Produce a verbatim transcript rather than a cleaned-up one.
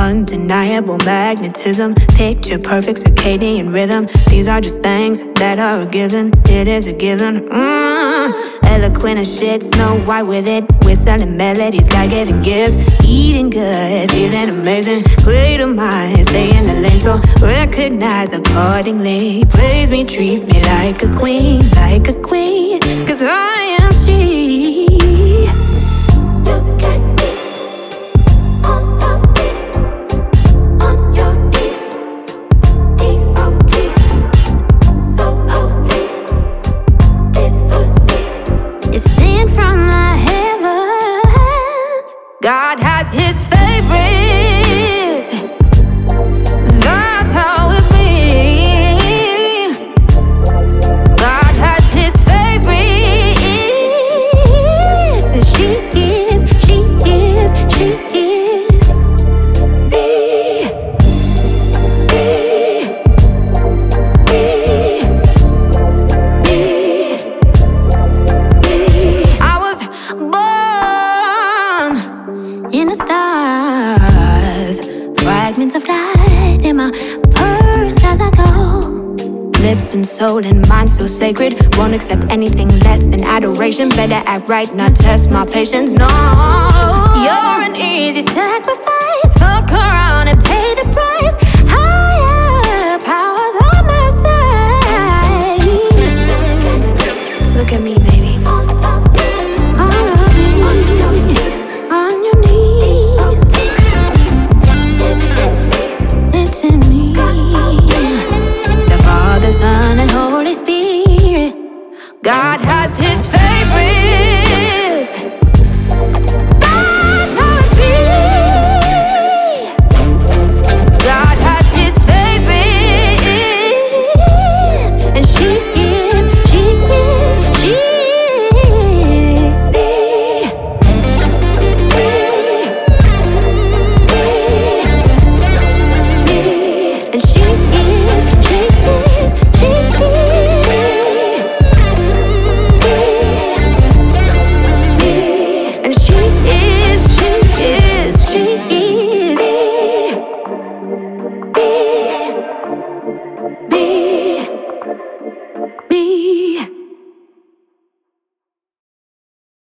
undeniable magnetism, picture perfect circadian rhythm. These are just things that are a given. It is a given. Mm. Eloquent as shit, Snow White with it. We're selling melodies, God-given gifts. Eating good, feeling amazing. Greater minds, stay in the lane, so recognize accordingly. Praise me, treat me like a queen, like a queen, 'cause I am she. Look at me, on your feet, on your knees. D O T, so holy. This pussy is sent from the heavens. God has his favorites. That's how it be. God has his favorites. And she is, she is, she is me. Me. Me. Me. Me. I was born in the stars, fragments of light in my purse as I go. Lips and soul and mind so sacred, won't accept anything less than adoration. Better act right, not test my patience. No, you're an easy sacrifice. Fuck around and pay the price. Higher powers on my side. Look at me, baby. On your knees, on your knees. It's in me. The Father, Son, and Holy Spirit. God has